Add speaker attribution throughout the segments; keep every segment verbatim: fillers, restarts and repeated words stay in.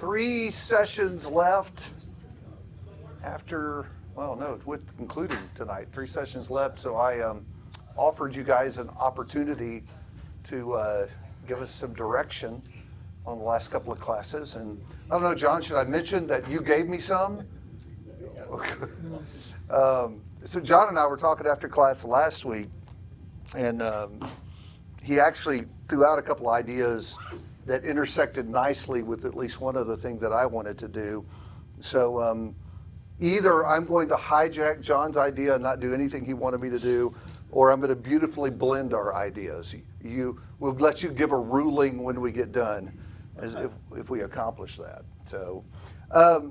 Speaker 1: three sessions left after, well, no, with including tonight, three sessions left. So I um, offered you guys an opportunity to uh, give us some direction on the last couple of classes. And I don't know, John, should I mention that you gave me some? um, so John and I were talking after class last week, and um, he actually threw out a couple ideas that intersected nicely with at least one other thing that I wanted to do. So um, either I'm going to hijack John's idea and not do anything he wanted me to do, or I'm going to beautifully blend our ideas. You, we'll let you give a ruling when we get done, as if, if we accomplish that. So um,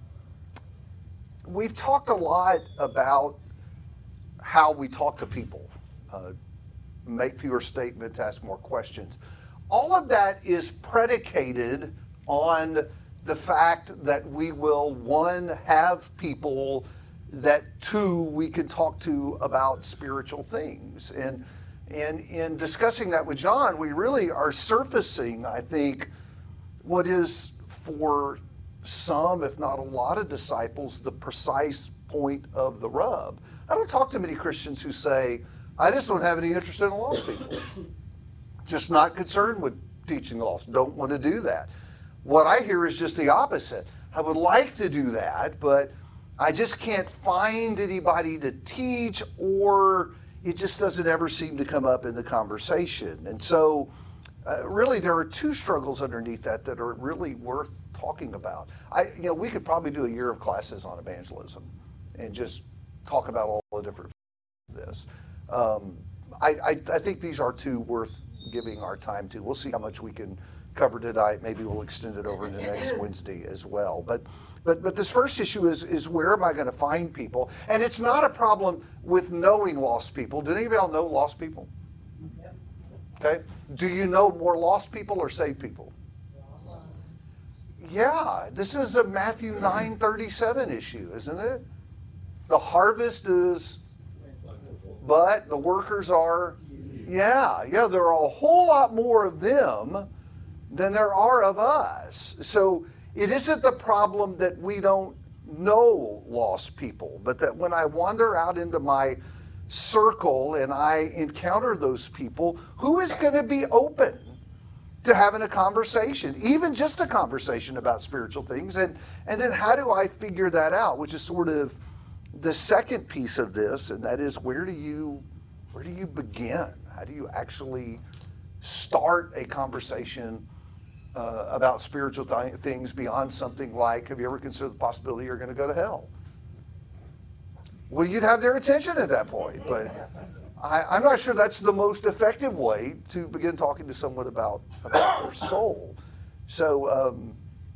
Speaker 1: we've talked a lot about how we talk to people, uh, make fewer statements, ask more questions. All of that is predicated on the fact that we will, one, have people that, two, we can talk to about spiritual things. And, and in discussing that with John, we really are surfacing, I think, what is for some, if not a lot of disciples, the precise point of the rub. I don't talk to many Christians who say, I just don't have any interest in the lost people. Just not concerned with teaching the lost. Don't want to do that. What I hear is just the opposite. I would like to do that, but I just can't find anybody to teach, or it just doesn't ever seem to come up in the conversation. And so uh, really there are two struggles underneath that that are really worth talking about. I, you know, we could probably do a year of classes on evangelism and just talk about all the different this. Um, I, I, I think these are two worth giving our time to. We'll see how much we can cover tonight. Maybe we'll extend it over into next Wednesday as well. But but but this first issue is is where am I going to find people? And it's not a problem with knowing lost people. Do any of y'all know lost people? Okay. Do you know more lost people or saved people? Yeah, this is a Matthew nine thirty-seven issue, isn't it? The harvest is, but the workers are, yeah, yeah, there are a whole lot more of them than there are of us. So it isn't the problem that we don't know lost people, but that when I wander out into my circle and I encounter those people, who is going to be open to having a conversation, even just a conversation about spiritual things? And, and then how do I figure that out, which is sort of the second piece of this, and that is where do you where do you begin? How do you actually start a conversation uh, about spiritual th- things beyond something like, have you ever considered the possibility you're going to go to hell? Well, you'd have their attention at that point, but I, I'm not sure that's the most effective way to begin talking to someone about, about their soul. So um,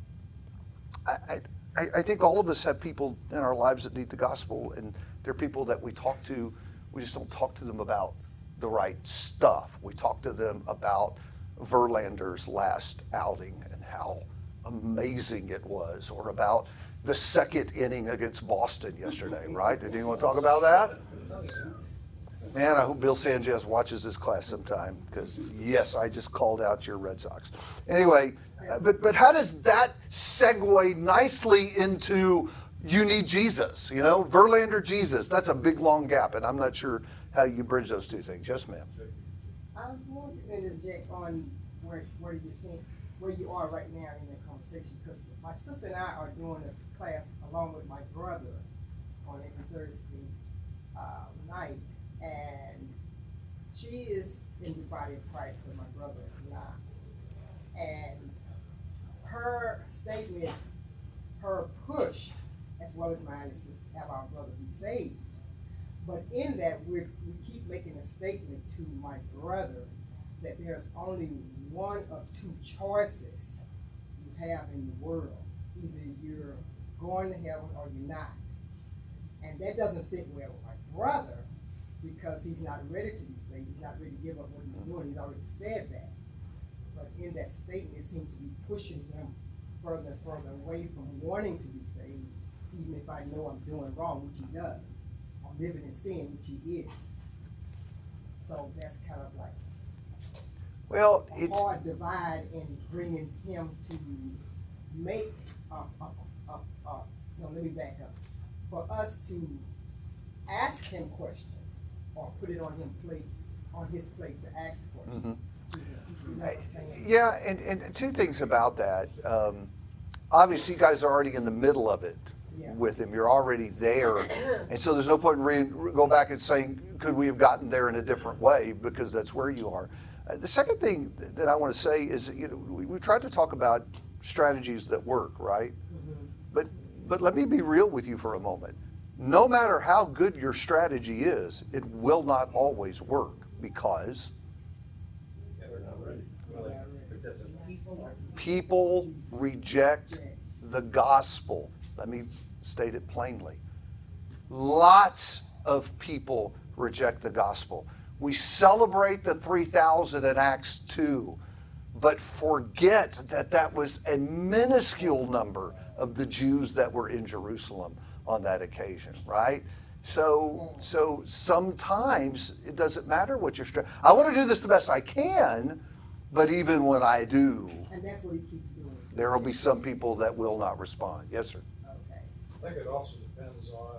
Speaker 1: I, I, I think all of us have people in our lives that need the gospel, and they're people that we talk to. We just don't talk to them about the right stuff. We talk to them about Verlander's last outing and how amazing it was, or about the second inning against Boston yesterday, right? Did anyone talk about that? Man, I hope Bill Sanchez watches this class sometime, because yes, I just called out your Red Sox. Anyway, but but how does that segue nicely into you need Jesus? You know, Verlander, Jesus. That's a big long gap, and I'm not sure how you bridge those two things. Yes, ma'am.
Speaker 2: I want to interject on where where you see where you are right now in the conversation, because my sister and I are doing a class along with my brother on every Thursday uh, night. And she is in the body of Christ, but my brother is not. And her statement, her push, as well as mine, is to have our brother be saved. But in that, we're, we keep making a statement to my brother that there's only one of two choices you have in the world. Either you're going to heaven or you're not. And that doesn't sit well with my brother, because he's not ready to be saved. He's not ready to give up what he's doing. He's already said that. But in that statement, it seems to be pushing him further and further away from wanting to be saved, even if I know I'm doing wrong, which he does. I'm living in sin, which he is. So that's kind of like
Speaker 1: well,
Speaker 2: a
Speaker 1: it's
Speaker 2: hard divide in bringing him to make, uh, uh, uh, uh, no, let me back up. For us to ask him questions or put it on him plate, on his plate to ask questions. to him. You know what I'm saying?
Speaker 1: Yeah, and, and two things about that. Um, obviously, you guys are already in the middle of it
Speaker 2: Yeah.
Speaker 1: with him. You're already there. And so there's no point in re- go back and saying, could we have gotten there in a different way? Because that's where you are. Uh, the second thing that I want to say is, you know, we, we tried to talk about strategies that work, right?
Speaker 2: Mm-hmm.
Speaker 1: But, but let me be real with you for a moment. No matter how good your strategy is, it will not always work because
Speaker 3: Yeah, they're not ready. Well, I think that's a-
Speaker 1: people reject the gospel. Let me state it plainly. Lots of people reject the gospel. We celebrate the three thousand in Acts two, but forget that that was a minuscule number of the Jews that were in Jerusalem on that occasion, right? So, so sometimes it doesn't matter what your strategy. I want to do this the best I can, but even when I do,
Speaker 2: And that's what he keeps doing.
Speaker 1: there will be some people that will not respond. Yes, sir.
Speaker 2: Okay.
Speaker 3: I think it also depends on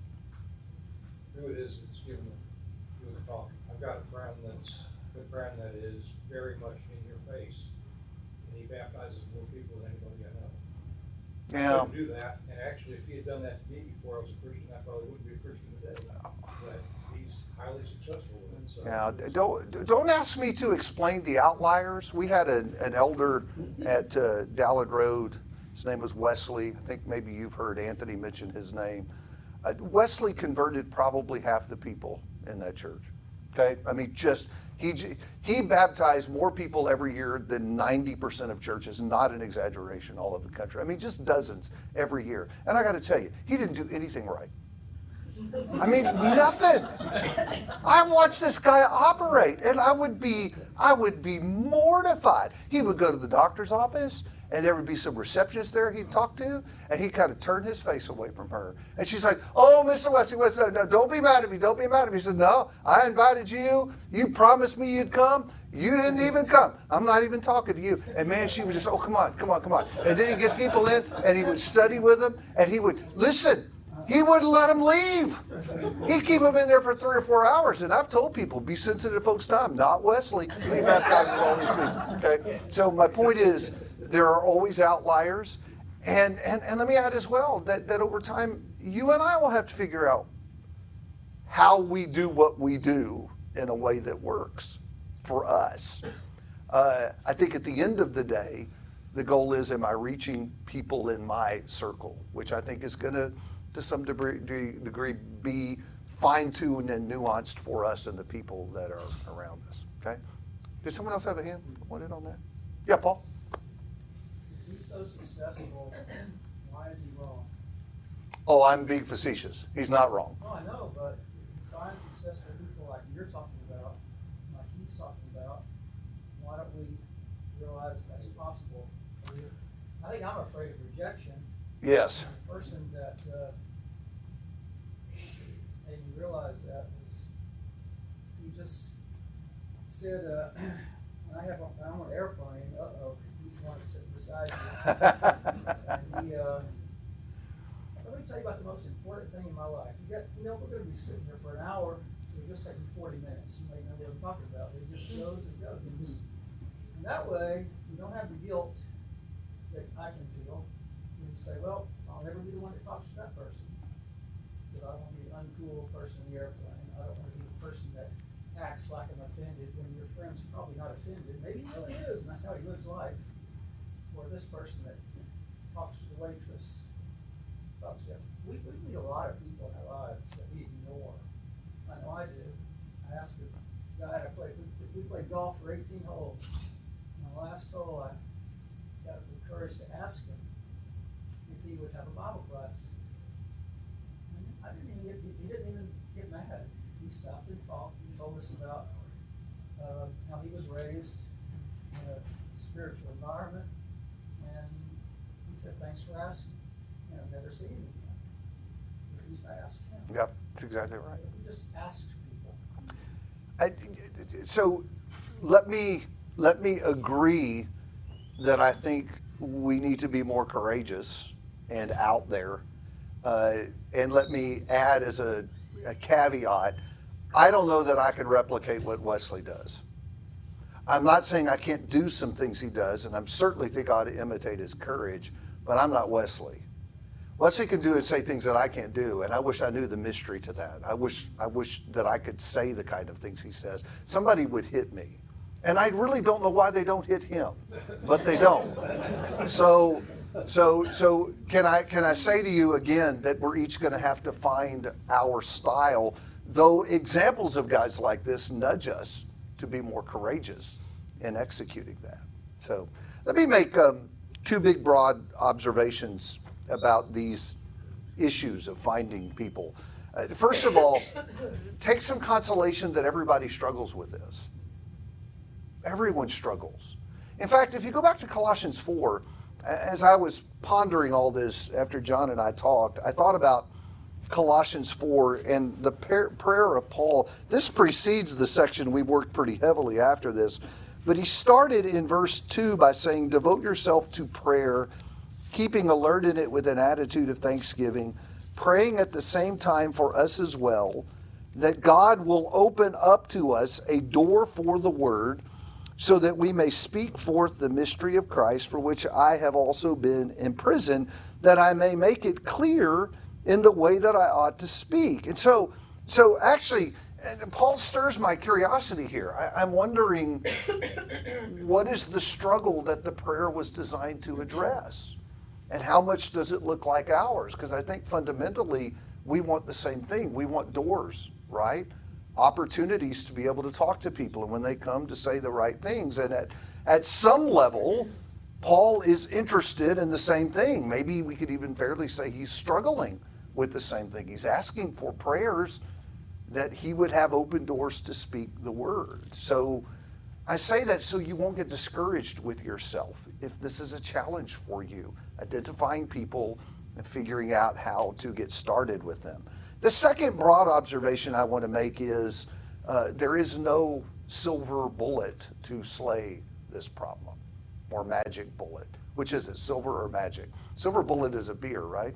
Speaker 3: who it is that's giving the, doing the talking. I've got a friend that's, a friend that is very much in your face, and he baptizes more people than anybody I know. I
Speaker 1: Yeah.
Speaker 3: couldn't do that, and actually, if he had done that to me before I was a Christian, I probably wouldn't be a Christian today. But he's highly successful with it, so.
Speaker 1: Now, don't, don't ask me to explain the outliers. We had an, an elder at uh, Dallard Road. His name was Wesley. I think maybe you've heard Anthony mention his name. Uh, Wesley converted probably half the people in that church. Okay, I mean, just he he baptized more people every year than ninety percent of churches. Not an exaggeration, all over the country. I mean, just dozens every year. And I got to tell you, he didn't do anything right. I mean, nothing. I watched this guy operate, and I would be, I would be mortified. He would go to the doctor's office, and there would be some receptionist there he'd talk to, and he'd kind of turn his face away from her. And she's like, "Oh, Mister Wesley, Wesley, no, don't be mad at me, don't be mad at me." He said, "No, I invited you. You promised me you'd come. You didn't even come. I'm not even talking to you." And man, she would just, "Oh, come on, come on, come on." And then he'd get people in, and he would study with them, and he would, listen, he wouldn't let them leave. He'd keep them in there for three or four hours. And I've told people, be sensitive to folks' time. Not Wesley. He baptizes all these people. Okay. So my point is, there are always outliers. And, and, and let me add as well that, that over time, you and I will have to figure out how we do what we do in a way that works for us. Uh, I think at the end of the day, the goal is, am I reaching people in my circle, which I think is going to, to some degree, degree be fine-tuned and nuanced for us and the people that are around us, okay? Did someone else have a hand? Want in on that? Yeah, Paul?
Speaker 4: If he's so successful, why is he wrong?
Speaker 1: Oh, I'm being facetious. He's not wrong.
Speaker 4: No, I know, but if you find successful people like you're talking about, like he's talking about, why don't we realize that that's possible? I mean, I think I'm afraid of rejection.
Speaker 1: Yes.
Speaker 4: The person that, uh, and you realize that is, you just said, uh, when I have, a- I'm on an airplane, uh-oh, he's the one that's sitting beside you. And he, uh, let me tell you about the most important thing in my life. You got, you know, we're gonna be sitting here for an hour, it'll just take you forty minutes, you may know what I'm talking about, it just goes and goes. And just- and that way, you don't have the guilt that I can feel. You can say, well, I'll never be the one that talks to that person. Because I don't want to be the uncool person in the airplane. I don't want to be the person that acts like I'm offended when your friend's probably not offended. Maybe he really is, and that's how he lives life. Or this person that talks to the waitress. Talks to, we, we meet a lot of people in our lives that we ignore. I know I do. I asked the guy I played, we, we played golf for eighteen holes. On the last hole, I got the courage to ask him if he would have a Bible class. And I didn't even get, he didn't even get mad. He stopped and talked. He told us about uh, how he was raised in a spiritual environment. And he said, thanks for asking. And I've never seen him again. At least I asked him.
Speaker 1: Yep, that's exactly right.
Speaker 4: We just asked people.
Speaker 1: I, so let me let me agree that I think we need to be more courageous and out there. Uh, and let me add as a, a caveat, I don't know that I can replicate what Wesley does. I'm not saying I can't do some things he does, and I certainly think I ought to imitate his courage, but I'm not Wesley. Wesley can do and say things that I can't do, and I wish I knew the mystery to that. I wish I wish that I could say the kind of things he says. Somebody would hit me, and I really don't know why they don't hit him, but they don't. So, so, so can I can I say to you again that we're each going to have to find our style, though examples of guys like this nudge us to be more courageous in executing that. So let me make um, two big broad observations about these issues of finding people. Uh, first of all, take some consolation that everybody struggles with this. Everyone struggles. In fact, if you go back to Colossians four, as I was pondering all this after John and I talked, I thought about Colossians four and the prayer of Paul. This precedes the section we've worked pretty heavily after this, but he started in verse two by saying, devote yourself to prayer, keeping alert in it with an attitude of thanksgiving, praying at the same time for us as well, that God will open up to us a door for the word, so that we may speak forth the mystery of Christ, for which I have also been imprisoned, that I may make it clear in the way that I ought to speak. And so, so actually, Paul stirs my curiosity here. I, I'm wondering, what is the struggle that the prayer was designed to address? And how much does it look like ours? Because I think fundamentally, we want the same thing. We want doors, right? Opportunities to be able to talk to people, and when they come, to say the right things. And at, at some level, Paul is interested in the same thing. Maybe we could even fairly say he's struggling with the same thing. He's asking for prayers that he would have open doors to speak the word. So I say that so you won't get discouraged with yourself if this is a challenge for you, identifying people and figuring out how to get started with them. The second broad observation I want to make is uh, there is no silver bullet to slay this problem, or magic bullet. Which is it, silver or magic? Silver bullet is a beer, right?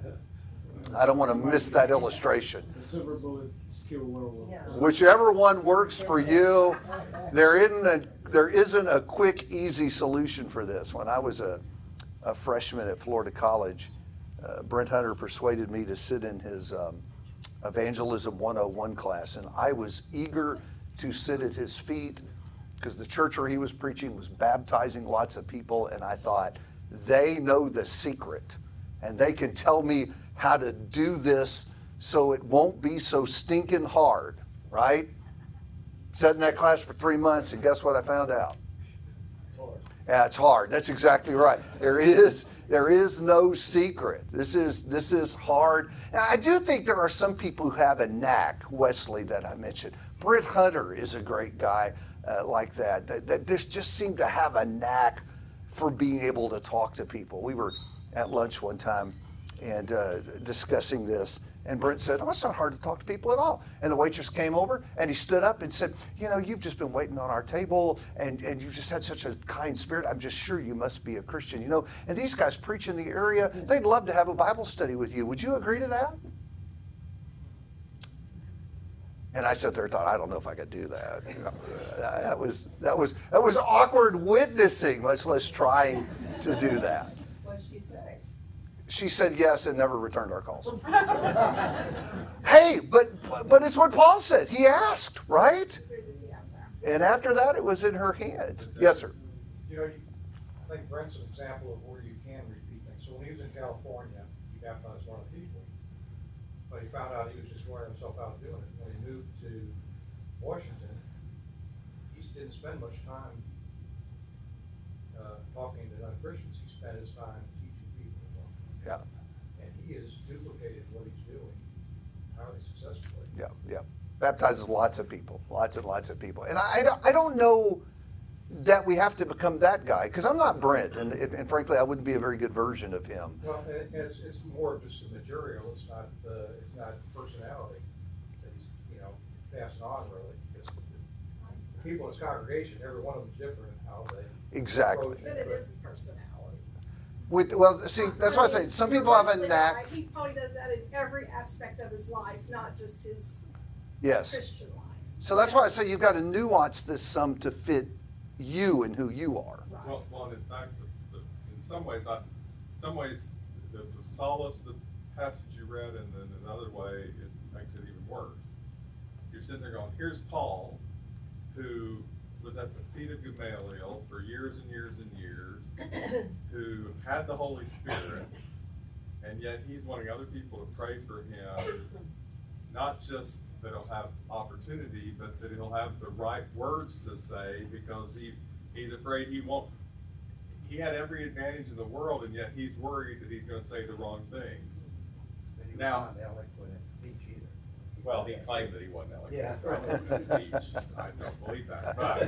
Speaker 1: I don't want to miss that illustration.
Speaker 5: The silver bullets kill werewolves.
Speaker 2: Yeah.
Speaker 1: Whichever one works for you, there isn't a, there isn't a quick, easy solution for this. When I was a, a freshman at Florida College, uh, Brent Hunter persuaded me to sit in his um, Evangelism one oh one class, and I was eager to sit at his feet because the church where he was preaching was baptizing lots of people, and I thought, they know the secret, and they can tell me how to do this so it won't be so stinking hard, right? Sat in that class for three months, and guess what I found out?
Speaker 5: It's hard.
Speaker 1: Yeah, it's hard. That's exactly right. There is there is no secret. This is this is hard. Now, I do think there are some people who have a knack, Wesley, that I mentioned. Brent Hunter is a great guy uh, like that, that, that just, just seemed to have a knack for being able to talk to people. We were at lunch one time and uh, discussing this, and Brent said, oh, it's not hard to talk to people at all. And the waitress came over, and he stood up and said, you know, you've just been waiting on our table, and, and you've just had such a kind spirit. I'm just sure you must be a Christian, you know. And these guys preach in the area. They'd love to have a Bible study with you. Would you agree to that? And I sat there and thought, I don't know if I could do that. You know, that was that was that was awkward witnessing, much less trying to do that.
Speaker 2: What did she say?
Speaker 1: She said yes and never returned our calls. Hey, but but it's what Paul said. He asked, right? And after that, it was in her hands. Yes, sir.
Speaker 3: You know, you, I think Brent's an example of where you can repeat things. So when he was in California, he baptized one of the people, but he found out he was just wearing himself out doing it. When he moved to Washington, he didn't spend much time uh, talking to non-Christians. He spent his time teaching people.
Speaker 1: Yeah.
Speaker 3: And he has duplicated what he's doing highly successfully.
Speaker 1: Yeah, yeah. Baptizes lots of people, lots and lots of people. And I, I, don't, I don't know that we have to become that guy, because I'm not Brent, and, and frankly, I wouldn't be a very good version of him.
Speaker 3: Well, it, it's, it's more of just the material. It's not the, it's not personality. It's, you know, passing on really. Because the people in his congregation, every one of them is different in how they
Speaker 1: Exactly.
Speaker 3: approach
Speaker 6: But
Speaker 3: it.
Speaker 6: it is personality.
Speaker 1: With, well, see, that's why I say, some people have a
Speaker 6: Wesley
Speaker 1: knack,
Speaker 6: guy, He probably does that in every aspect of his life, not just his
Speaker 1: yes.
Speaker 6: Christian life.
Speaker 1: So that's why I say you've got to nuance this some to fit you and who you are.
Speaker 6: Right.
Speaker 7: Well, well, and in fact, the, the, in some ways, I, in some ways, it's a solace, the passage you read, and then another way, it makes it even worse. You're sitting there going, here's Paul, who was at the feet of Gamaliel for years and years and years, who had the Holy Spirit, and yet he's wanting other people to pray for him, not just that he'll have opportunity, but that he'll have the right words to say, because he, he's afraid he won't, he had every advantage in the world, and yet he's worried that he's gonna say the wrong things.
Speaker 8: But he
Speaker 7: Now-
Speaker 8: wasn't eloquent in speech either.
Speaker 7: Well, he claimed that he wasn't eloquent.
Speaker 8: Yeah.
Speaker 7: in his speech. I don't believe that, but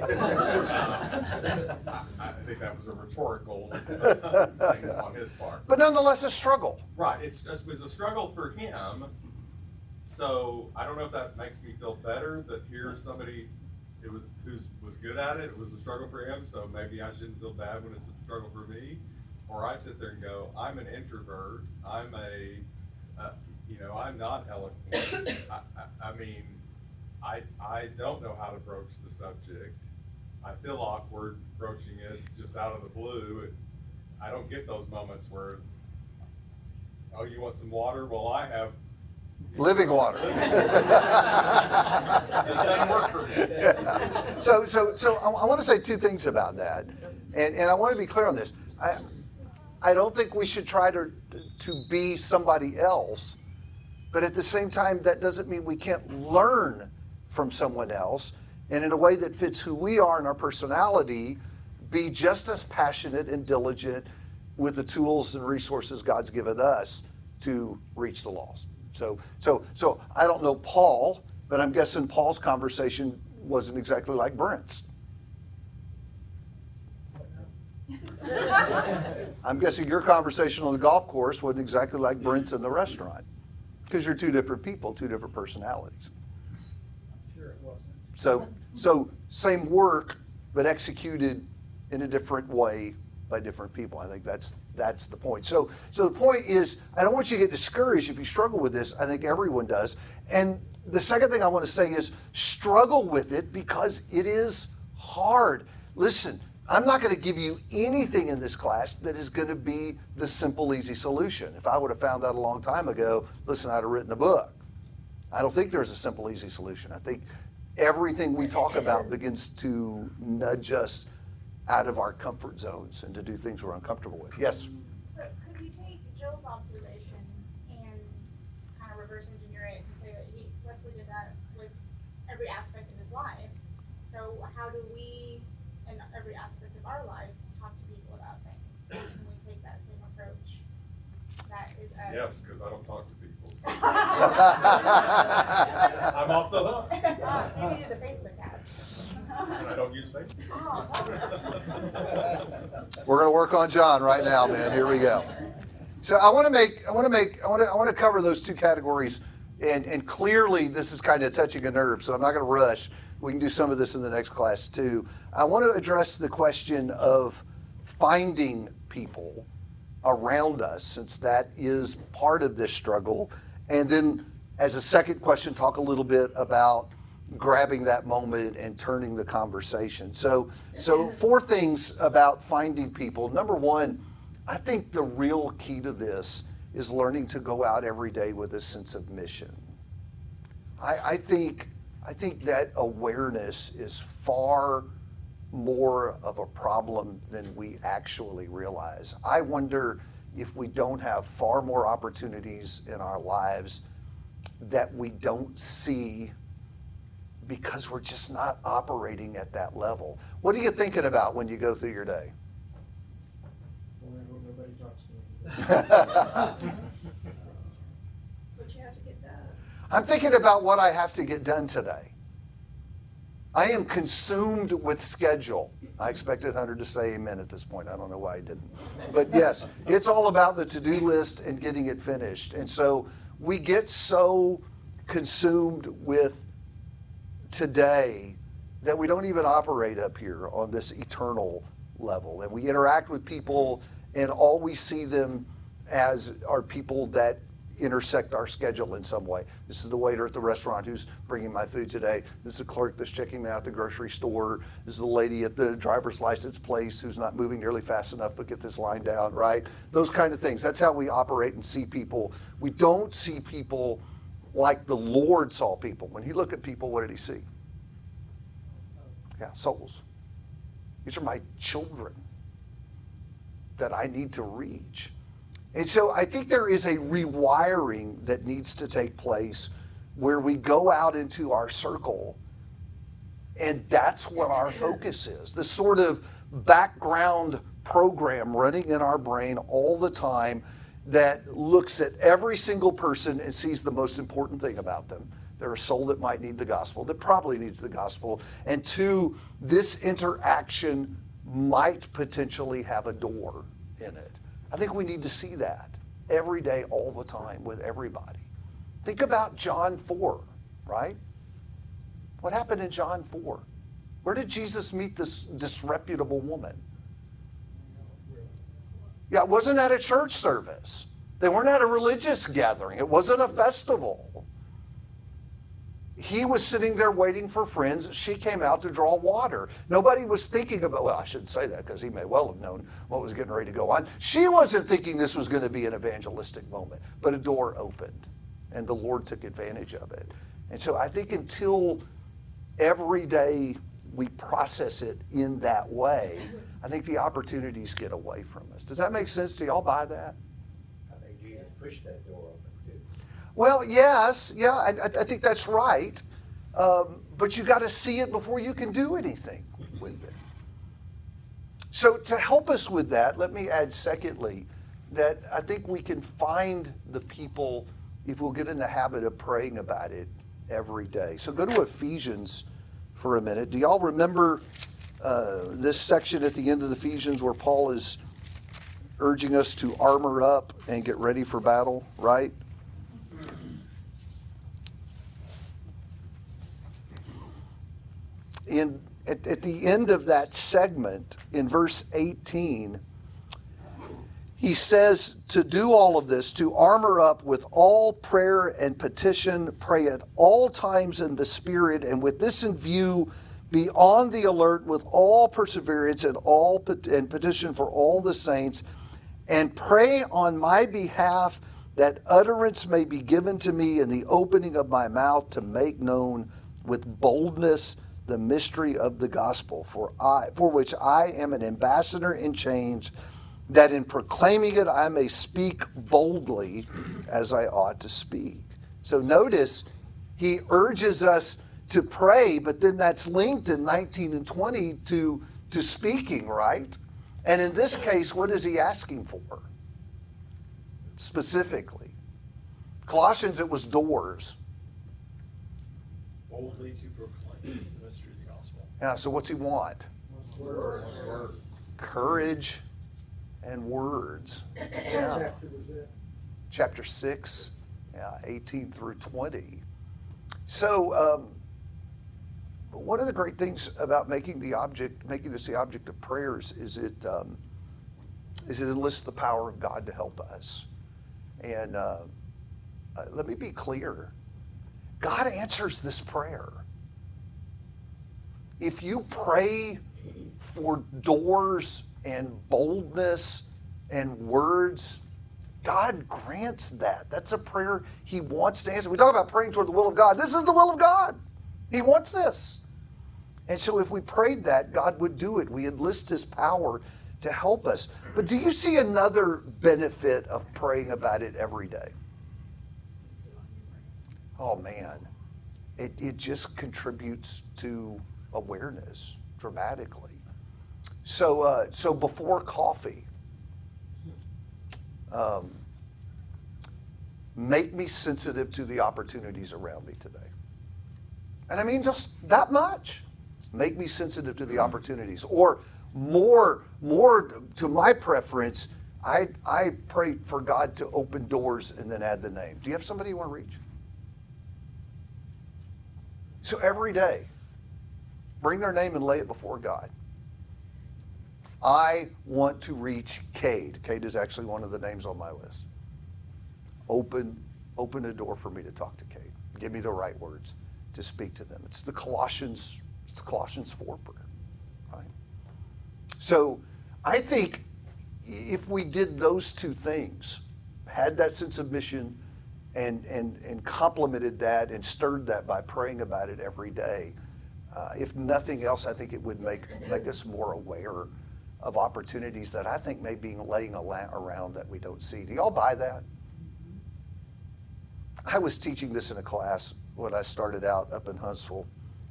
Speaker 7: I, I think that was a rhetorical thing on his part.
Speaker 1: But nonetheless, a struggle.
Speaker 7: Right, it's, it was a struggle for him, so I don't know if that makes me feel better that here's somebody who was, who's, was good at it, it was a struggle for him, so maybe I shouldn't feel bad when it's a struggle for me. Or I sit there and go, I'm an introvert, I'm a, uh, you know, I'm not eloquent. I, I, I mean, I, I don't know how to broach the subject. I feel awkward broaching it just out of the blue. It, I don't get those moments where, oh, you want some water? Well, I have.
Speaker 1: Living water.
Speaker 7: It doesn't work for me.
Speaker 1: So, so, so I, I want to say two things about that, and and I want to be clear on this. I, I don't think we should try to to be somebody else, but at the same time, that doesn't mean we can't learn from someone else, and in a way that fits who we are and our personality, be just as passionate and diligent with the tools and resources God's given us to reach the lost. So, so, so I don't know Paul, but I'm guessing Paul's conversation wasn't exactly like Brent's. I'm guessing your conversation on the golf course wasn't exactly like Brent's in the restaurant, because you're two different people, two different personalities.
Speaker 4: I'm sure it wasn't.
Speaker 1: So, so same work, but executed in a different way by different people. I think that's that's the point. So, so the point is, I don't want you to get discouraged if you struggle with this. I think everyone does. And the second thing I want to say is struggle with it because it is hard. Listen, I'm not going to give you anything in this class that is going to be the simple, easy solution. If I would have found out a long time ago, listen, I'd have written a book. I don't think there's a simple, easy solution. I think everything we talk about begins to nudge us out of our comfort zones and to do things we're uncomfortable with. Yes?
Speaker 9: So could we take Joel's observation and kind of reverse engineer it and say that he, Wesley did that with every aspect of his life? So how do we, in every aspect of our life, talk to people about things? Can we take that same approach? That is as...
Speaker 7: Yes, because I don't talk to people. So. I'm off the hook.
Speaker 9: Oh, so you do the Facebook ad.
Speaker 7: And I don't use Facebook.
Speaker 9: Oh,
Speaker 1: We're going to work on John right now, man. Here we go. So I want to make, I want to make, I want to, I want to cover those two categories, and and clearly this is kind of touching a nerve, so I'm not going to rush. We can do some of this in the next class too. I want to address the question of finding people around us, since that is part of this struggle, and then as a second question, talk a little bit about grabbing that moment and turning the conversation. So, so four things about finding people. Number one, I think the real key to this is learning to go out every day with a sense of mission. I, I think, I think that awareness is far more of a problem than we actually realize. I wonder if we don't have far more opportunities in our lives that we don't see because we're just not operating at that level. What are you thinking about when you go through your day?
Speaker 5: Well, I hope nobody talks to me.
Speaker 6: What you have to get done.
Speaker 1: I'm thinking about what I have to get done today. I am consumed with schedule. I expected Hunter to say amen at this point. I don't know why he didn't. But yes, it's all about the to-do list and getting it finished. And so we get so consumed with today that we don't even operate up here on this eternal level. And we interact with people and all we see them as are people that intersect our schedule in some way. This is the waiter at the restaurant who's bringing my food today. This is the clerk that's checking me out at the grocery store. This is the lady at the driver's license place who's not moving nearly fast enough to get this line down, right? Those kind of things. That's how we operate and see people. We don't see people like the Lord saw people. When he looked at people, what did he see? Yeah, souls. These are my children that I need to reach. And so I think there is a rewiring that needs to take place where we go out into our circle, and that's what our focus is. This sort of background program running in our brain all the time that looks at every single person and sees the most important thing about them. They're a soul that might need the gospel, that probably needs the gospel. And two, this interaction might potentially have a door in it. I think we need to see that every day, all the time, with everybody. Think about John four, right? What happened in John four? Where did Jesus meet this disreputable woman? Yeah, it wasn't at a church service. They weren't at a religious gathering. It wasn't a festival. He was sitting there waiting for friends. She came out to draw water. Nobody was thinking about, well, I shouldn't say that because he may well have known what was getting ready to go on. She wasn't thinking this was going to be an evangelistic moment, but a door opened and the Lord took advantage of it. And so I think until every day we process it in that way, I think the opportunities get away from us. Does that make sense? Do y'all buy that?
Speaker 8: I think Jesus pushed that door open too.
Speaker 1: Well, yes, yeah, I, I think that's right. Um, but you got to see it before you can do anything with it. So to help us with that, let me add secondly, that I think we can find the people if we'll get in the habit of praying about it every day. So go to Ephesians for a minute. Do y'all remember uh, this section at the end of Ephesians where Paul is urging us to armor up and get ready for battle, right? In, at, at the end of that segment, in verse eighteen, he says to do all of this, to armor up with all prayer and petition, pray at all times in the Spirit, and with this in view, be on the alert with all perseverance and all pet- and petition for all the saints, and pray on my behalf that utterance may be given to me in the opening of my mouth to make known with boldness the mystery of the gospel, for I, for which I am an ambassador in chains, that in proclaiming it I may speak boldly as I ought to speak. So notice he urges us to pray, but then that's linked in nineteen and twenty to, to speaking, right? And in this case, what is he asking for? Specifically. Colossians, it was doors.
Speaker 5: Boldly to proclaim the mystery of the gospel.
Speaker 1: Yeah, so what's he want?
Speaker 5: Word.
Speaker 1: Courage and words. Yeah. Chapter six, yeah, eighteen through twenty. So um, one of the great things about making the object, making this the object of prayers, is it um, is it enlists the power of God to help us. And uh, uh, let me be clear, God answers this prayer. If you pray for doors and boldness and words, God grants that. That's a prayer he wants to answer. We talk about praying toward the will of God. This is the will of God. He wants this. And so if we prayed that, God would do it. We enlist his power to help us. But do you see another benefit of praying about it every day? Oh man, it, it just contributes to awareness dramatically. So, uh, so before coffee, um, make me sensitive to the opportunities around me today. And I mean just that much. Make me sensitive to the opportunities. Or more, more to my preference, I, I pray for God to open doors and then add the name. Do you have somebody you want to reach? So every day, bring their name and lay it before God. I want to reach Cade. Cade is actually one of the names on my list. Open, open a door for me to talk to Cade. Give me the right words to speak to them. It's the Colossians, it's the Colossians four prayer, right? So I think if we did those two things, had that sense of mission and, and, and complemented that and stirred that by praying about it every day, uh, if nothing else, I think it would make, make us more aware of opportunities that I think may be laying around that we don't see. Do y'all buy that? I was teaching this in a class when I started out up in Huntsville,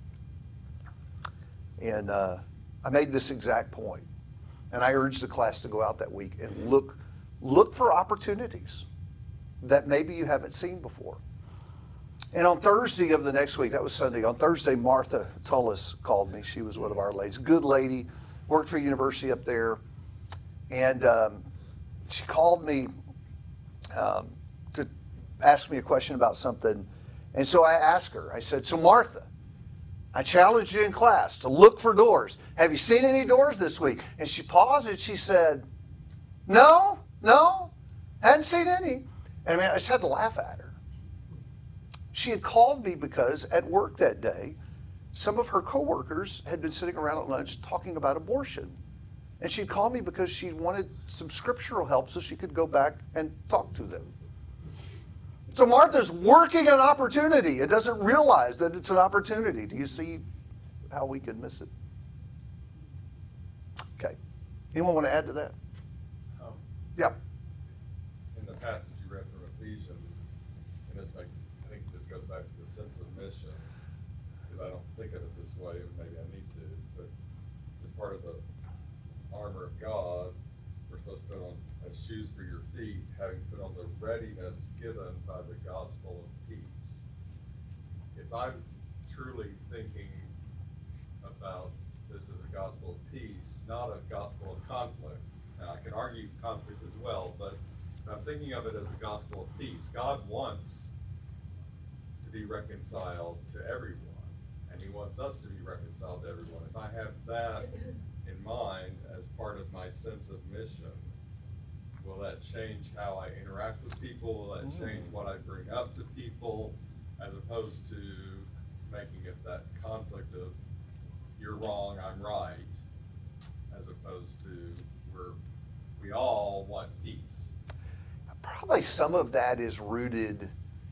Speaker 1: and uh, I made this exact point. And I urged the class to go out that week and look, look for opportunities that maybe you haven't seen before. And on Thursday of the next week, that was Sunday, on Thursday, Martha Tullis called me. She was one of our ladies, good lady, worked for a university up there. And um, she called me um, to ask me a question about something. And so I asked her, I said, so Martha, I challenged you in class to look for doors. Have you seen any doors this week? And she paused and she said, no, no, hadn't seen any. And I mean, I just had to laugh at her. She had called me because at work that day, some of her coworkers had been sitting around at lunch talking about abortion. And she'd called me because she wanted some scriptural help so she could go back and talk to them. So Martha's working an opportunity and doesn't realize that it's an opportunity. Do you see how we could miss it? Okay. Anyone want to add to that?
Speaker 7: Um,
Speaker 1: Yeah.
Speaker 7: In the passage you read from Ephesians, and this make, I think this goes back to the sense of mission, because I don't think of it this way, and maybe I need to, but as part of the armor of God, we're supposed to put on as shoes for your feet, having put on the readiness given by the gospel of peace. If I'm truly thinking about this as a gospel of peace, not a gospel of conflict, now I can argue conflict as well, but if I'm thinking of it as a gospel of peace, God wants to be reconciled to everyone, and he wants us to be reconciled to everyone. If I have that in mind as part of my sense of mission, will that change how I interact with people? Will that change what I bring up to people, as opposed to making it that conflict of you're wrong, I'm right, as opposed to we're, we all want peace?
Speaker 1: Probably some of that is rooted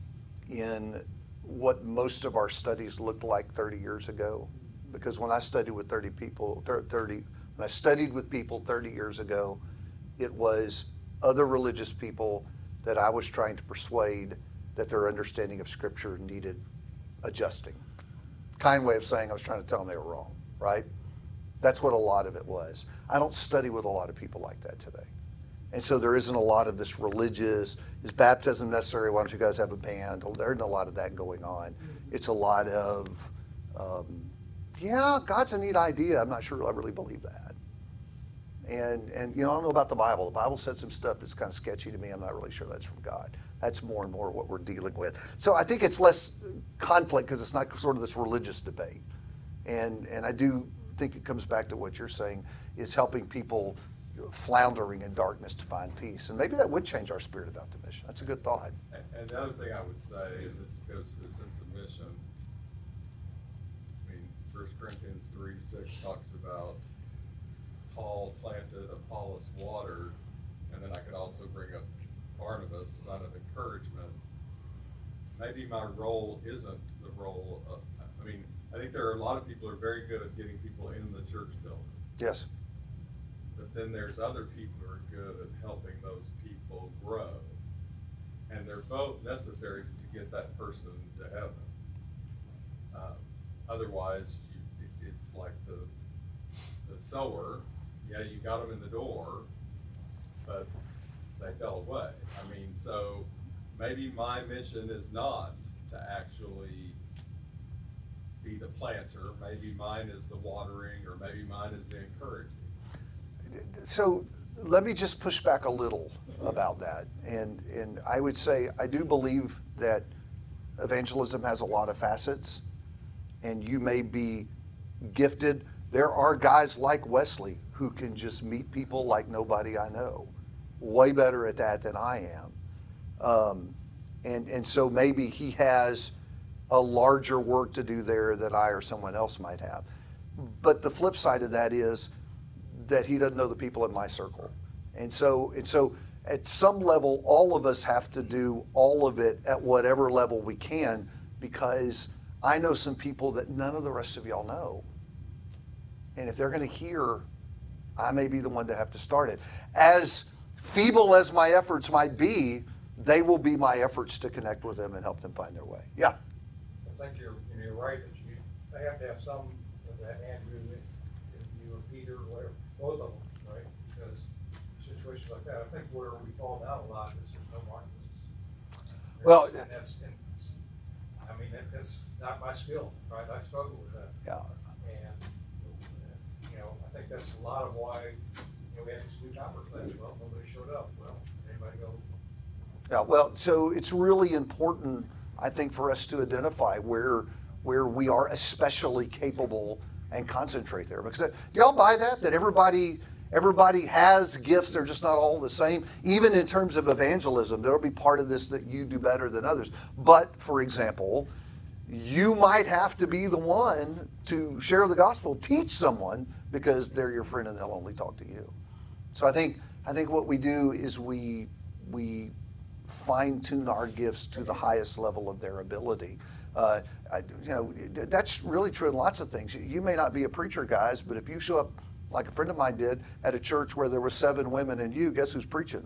Speaker 1: in what most of our studies looked like thirty years ago. Because when I studied with thirty people, thirty, when I studied with people thirty years ago, it was other religious people that I was trying to persuade that their understanding of Scripture needed adjusting. Kind way of saying I was trying to tell them they were wrong, right? That's what a lot of it was. I don't study with a lot of people like that today. And so there isn't a lot of this religious, is baptism necessary? Why don't you guys have a band? There isn't a lot of that going on. It's a lot of, um, yeah, God's a neat idea. I'm not sure I really believe that. And, and you know, I don't know about the Bible. The Bible said some stuff that's kind of sketchy to me. I'm not really sure that's from God. That's more and more what we're dealing with. So I think it's less conflict because it's not sort of this religious debate. And, and I do think it comes back to what you're saying, is helping people floundering in darkness to find peace. And maybe that would change our spirit about the mission. That's a good thought.
Speaker 7: And, and the other thing I would say, and this goes to the sense of mission, I mean, First Corinthians three six talks about Paul planted, Apollos watered, and then I could also bring up Barnabas, son of encouragement. Maybe my role isn't the role of, I mean, I think there are a lot of people who are very good at getting people in the church building.
Speaker 1: Yes.
Speaker 7: But then there's other people who are good at helping those people grow. And they're both necessary to get that person to heaven. Um, otherwise, you, it, it's like the, the sower. Yeah, you got them in the door, but they fell away. I mean, so maybe my mission is not to actually be the planter. Maybe mine is the watering, or maybe mine is the encouraging.
Speaker 1: So let me just push back a little about that. And, and I would say I do believe that evangelism has a lot of facets, and you may be gifted. There are guys like Wesley who who can just meet people like nobody I know. Way better at that than I am. Um, and, and so maybe he has a larger work to do there than I or someone else might have. But the flip side of that is that he doesn't know the people in my circle. And so, and so at some level, all of us have to do all of it at whatever level we can, because I know some people that none of the rest of y'all know. And if they're going to hear, I may be the one to have to start it. As feeble as my efforts might be, they will be my efforts to connect with them and help them find their way. Yeah.
Speaker 3: I think you're, you're right that you, they have to have some, that Andrew, you or Peter, or whatever, both of them, right? Because situations like that, I think where we fall down a lot is there's no markets.
Speaker 1: Well,
Speaker 3: and that's, and it's, I mean, that, that's not my skill, right? I struggle with that.
Speaker 1: Yeah.
Speaker 3: And, you know, I think that's a lot of why, you know, we had this new conference class, well, nobody showed up, well, anybody go?
Speaker 1: Yeah, well, so it's really important, I think, for us to identify where where we are especially capable and concentrate there. Because do y'all buy that? That everybody everybody has gifts, they're just not all the same. Even in terms of evangelism, there'll be part of this that you do better than others. But for example, you might have to be the one to share the gospel, teach someone, because they're your friend and they'll only talk to you. So I think I think what we do is we we fine-tune our gifts to the highest level of their ability. Uh, I, you know, that's really true in lots of things. You may not be a preacher, guys, but if you show up, like a friend of mine did, at a church where there were seven women and you, guess who's preaching?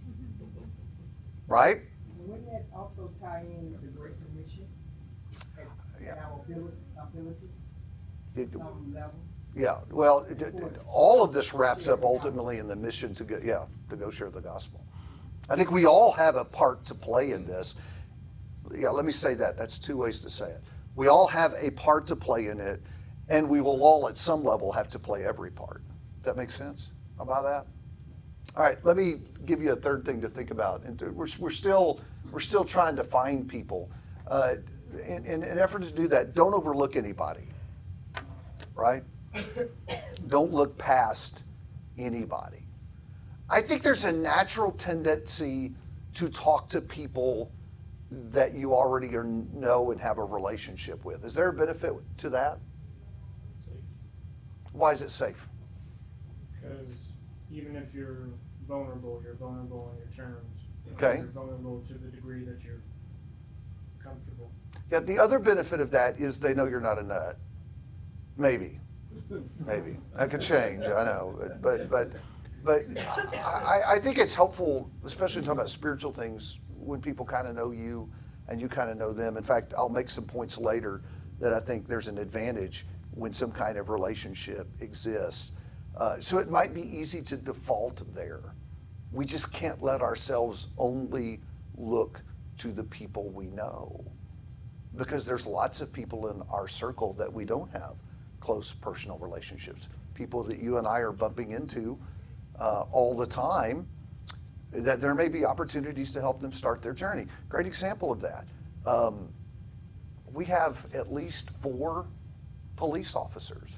Speaker 1: Right?
Speaker 2: Wouldn't that also tie in with the Great Commission? And,
Speaker 1: Yeah.
Speaker 2: and our ability, ability
Speaker 1: It-
Speaker 2: at some level?
Speaker 1: Yeah, well, it, it, all of this wraps up ultimately in the mission to go, yeah, to go share the gospel. I think we all have a part to play in this. Yeah, let me say that. That's two ways to say it. We all have a part to play in it, and we will all at some level have to play every part. That makes sense about that? All right, let me give you a third thing to think about. And we're, we're still we're still trying to find people. Uh, in, in an effort to do that, don't overlook anybody, right? Don't look past anybody. I think there's a natural tendency to talk to people that you already are, know and have a relationship with. Is there a benefit to that?
Speaker 5: Safe.
Speaker 1: Why is it safe?
Speaker 5: Because even if you're vulnerable, you're vulnerable on your terms.
Speaker 1: Okay.
Speaker 5: You're vulnerable to the degree that you're comfortable.
Speaker 1: Yeah, the other benefit of that is they know you're not a nut. Maybe. Maybe. That could change, I know. But but but, but I, I think it's helpful, especially talking about spiritual things, when people kind of know you and you kind of know them. In fact, I'll make some points later that I think there's an advantage when some kind of relationship exists. Uh, so it might be easy to default there. We just can't let ourselves only look to the people we know, because there's lots of people in our circle that we don't have close personal relationships, people that you and I are bumping into uh, all the time, that there may be opportunities to help them start their journey. Great example of that. Um, we have at least four police officers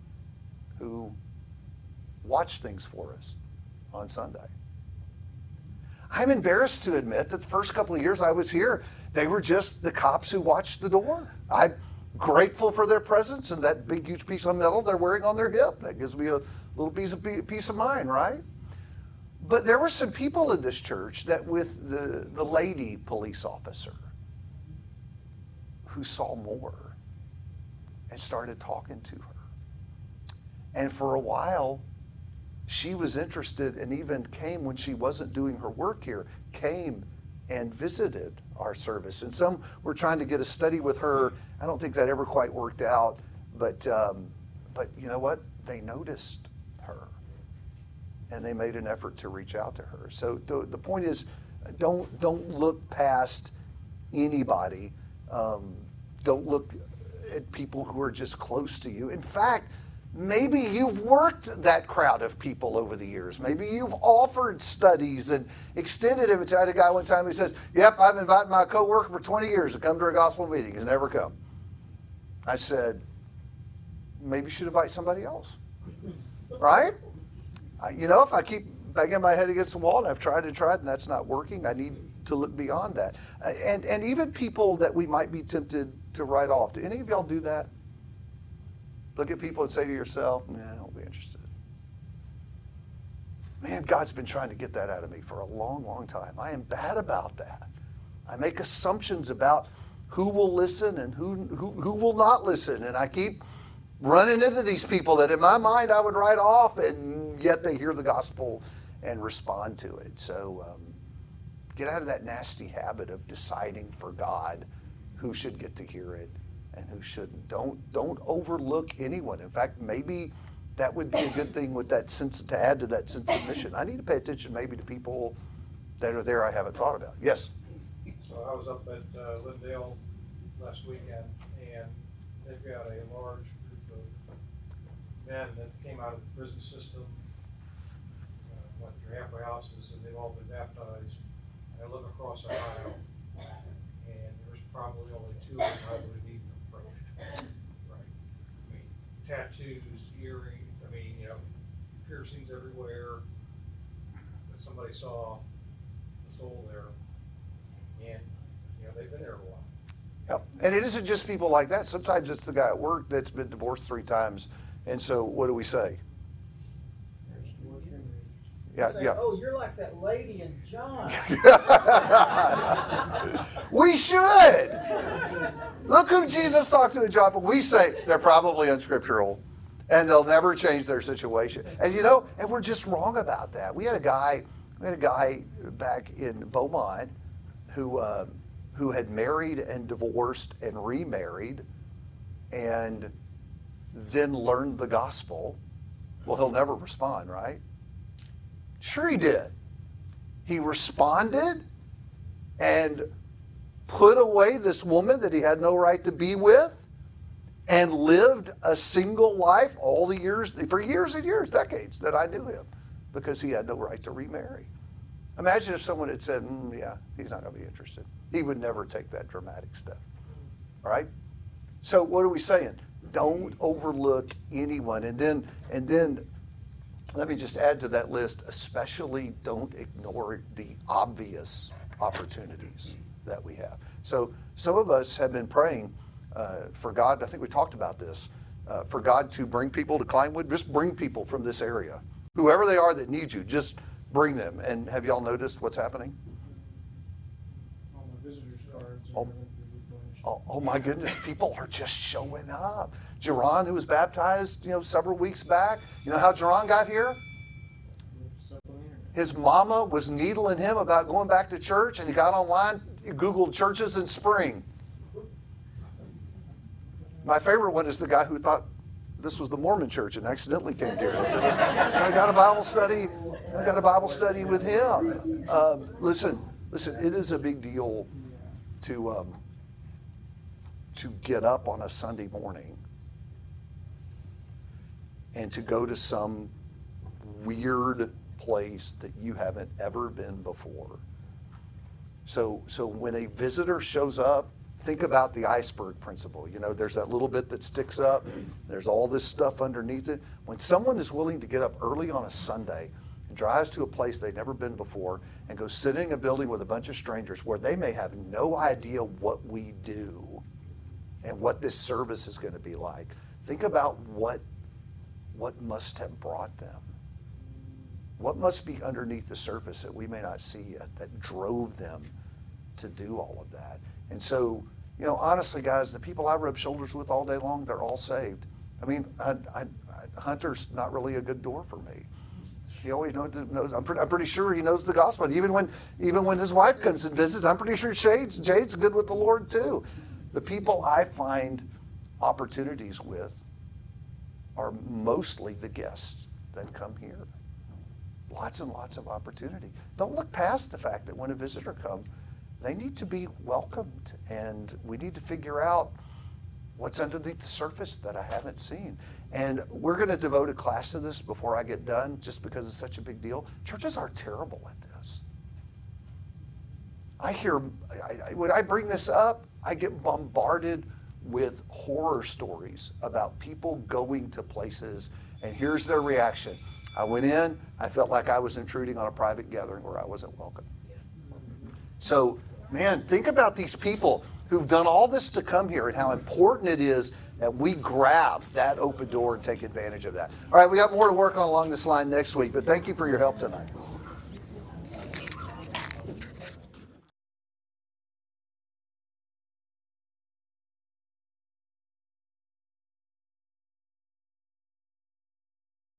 Speaker 1: who watch things for us on Sunday. I'm embarrassed to admit that the first couple of years I was here, they were just the cops who watched the door. I'm grateful for their presence and that big, huge piece of metal they're wearing on their hip. That gives me a little piece of peace of mind, right? But there were some people in this church that with the, the lady police officer who saw more and started talking to her. And for a while, she was interested and even came when she wasn't doing her work here, came and visited our service. And some were trying to get a study with her. I don't think that ever quite worked out, but um, but you know what? They noticed her, and they made an effort to reach out to her. So the, the point is, don't don't look past anybody. Um, don't look at people who are just close to you. In fact, maybe you've worked that crowd of people over the years. Maybe you've offered studies and extended invitation. I had a guy one time who says, yep, I've invited my coworker for twenty years to come to a gospel meeting. He's never come. I said, maybe you should invite somebody else, right? I, you know, if I keep banging my head against the wall and I've tried and tried and that's not working, I need to look beyond that. Uh, and, and even people that we might be tempted to write off. Do any of y'all do that? Look at people and say to yourself, nah, I don't be interested. Man, God's been trying to get that out of me for a long, long time. I am bad about that. I make assumptions about who will listen and who, who, who will not listen. And I keep running into these people that in my mind I would write off, and yet they hear the gospel and respond to it. So um, get out of that nasty habit of deciding for God who should get to hear it and who shouldn't. Don't, don't overlook anyone. In fact, maybe that would be a good thing with that sense, to add to that sense of mission. I need to pay attention maybe to people that are there I haven't thought about. Yes?
Speaker 3: So I was up at uh, Lindale last weekend, and they've got a large group of men that came out of the prison system, uh, went through halfway houses, and they've all been baptized. And I live across Ohio, and there's probably only two of them I would have even approached. Right? I mean, tattoos, earrings, I mean, you know, piercings everywhere. But somebody saw the soul there, and you know, they've been there a while.
Speaker 1: Yep. And it isn't just people like that. Sometimes it's the guy at work that's been divorced three times. And so what do we say? Yeah,
Speaker 4: Say,
Speaker 1: yeah.
Speaker 4: oh, you're like that lady in John.
Speaker 1: We should. Look who Jesus talked to in John. But we say they're probably unscriptural and they'll never change their situation. And you know, and we're just wrong about that. We had a guy, we had a guy back in Beaumont who um, who had married and divorced and remarried and then learned the gospel. Well, he'll never respond, right? Sure he did. He responded and put away this woman that he had no right to be with and lived a single life all the years, for years and years, decades that I knew him, because he had no right to remarry. Imagine if someone had said, mm, yeah, he's not going to be interested. He would never take that dramatic step. All right? So what are we saying? Don't overlook anyone. And then, and then let me just add to that list, especially don't ignore the obvious opportunities that we have. So some of us have been praying uh, for God, I think we talked about this, uh, for God to bring people to Kleinwood. Just bring people from this area. Whoever they are that need you, just bring them. And have y'all noticed what's happening?
Speaker 5: All the visitors cards.
Speaker 1: Oh. Oh, oh my goodness, people are just showing up. Jerron, who was baptized, you know, several weeks back, you know how Jerron got here? His mama was needling him about going back to church, and he got online, he Googled churches in spring. My favorite one is the guy who thought this was the Mormon church and accidentally came here. So I got a Bible study. I got a Bible study with him. Um, listen, listen. It is a big deal to um, to get up on a Sunday morning and to go to some weird place that you haven't ever been before. So, so when a visitor shows up, think about the iceberg principle. You know, there's that little bit that sticks up. There's all this stuff underneath it. When someone is willing to get up early on a Sunday and drives to a place they've never been before and go sit in a building with a bunch of strangers where they may have no idea what we do and what this service is going to be like, think about what, what must have brought them. What must be underneath the surface that we may not see yet that drove them to do all of that? And so, you know, honestly, guys, the people I rub shoulders with all day long, they're all saved. I mean, I, I, I, Hunter's not really a good door for me. He always knows. knows I'm, pretty, I'm pretty sure he knows the gospel. And even when, even when his wife comes and visits, I'm pretty sure Jade's, Jade's good with the Lord too. The people I find opportunities with are mostly the guests that come here. Lots and lots of opportunity. Don't look past the fact that when a visitor comes, they need to be welcomed, and we need to figure out what's underneath the surface that I haven't seen. And we're going to devote a class to this before I get done, just because it's such a big deal. Churches are terrible at this. I hear, I, I, when I bring this up, I get bombarded with horror stories about people going to places, and here's their reaction. I went in, I felt like I was intruding on a private gathering where I wasn't welcome. So, man, think about these people who've done all this to come here and how important it is that we grab that open door and take advantage of that. All right, we got more to work on along this line next week, but thank you for your help tonight.